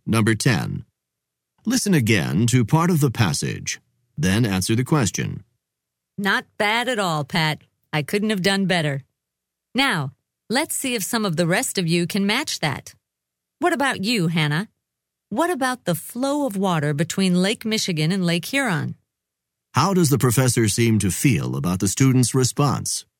Number 10. Listen again to part of the passage. Then answer the question. Not bad at all, Pat. I couldn't have done better. Now, let's see if some of the rest of you can match that. What about you, Hannah? What about the flow of water between Lake Michigan and Lake Huron? How does the professor seem to feel about the student's response?